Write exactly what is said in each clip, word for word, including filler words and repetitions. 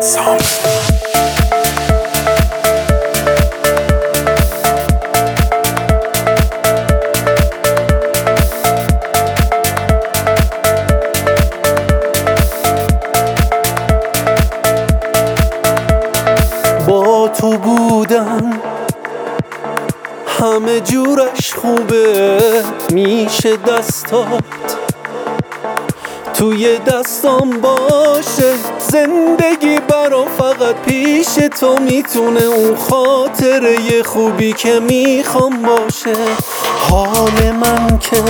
با تو بودن همه جورش خوبه، میشه دستات توی دستام باشه. زندگی برام فقط پیش تو میتونه اون خاطره خوبی که میخوام باشه. حال من که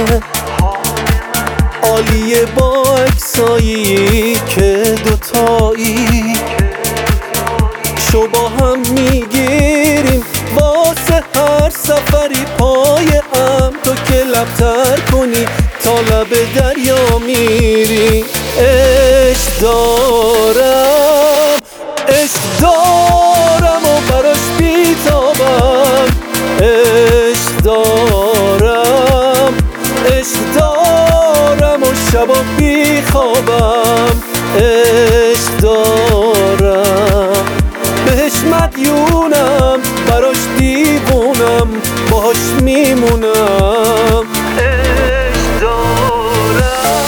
عالیه با عکسایی که دوتایی شو با هم میگیریم واسه هر سفری پای هم. تو که لبتر کنی تا لب دریا میری. عشق دارم عشق دارم و براش بیتابم. عشق دارم عشق دارم و شبا بیخوابم. عشق دارم بهش مدیونم، براش دیوونم، باهاش میمونم. عشق دارم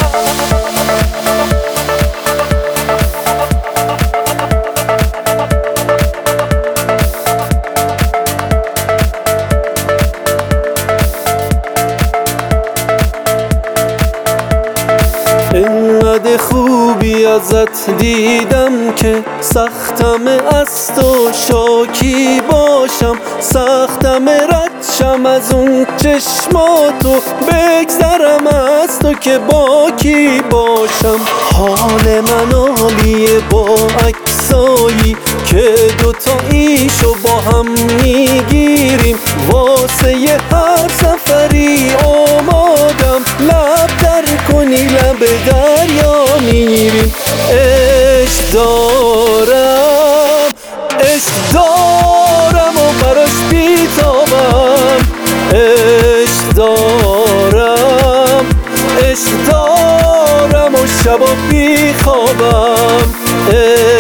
اینقدر خوبی ازت دیدم که سختم از تو شاکی باشم. سختم ردشم از اون چشماتو، بگذرم از تو که با کی باشم. حال من عالیه با عکسایی که دوتاییشو با هم میگیریم واسه یه هر سفری آمادم. لب در کنی لب دریا میریم. عشق دارم عشق دارم و براش بیتابم. عشق دارم عشق دارم و شبا بیخوابم.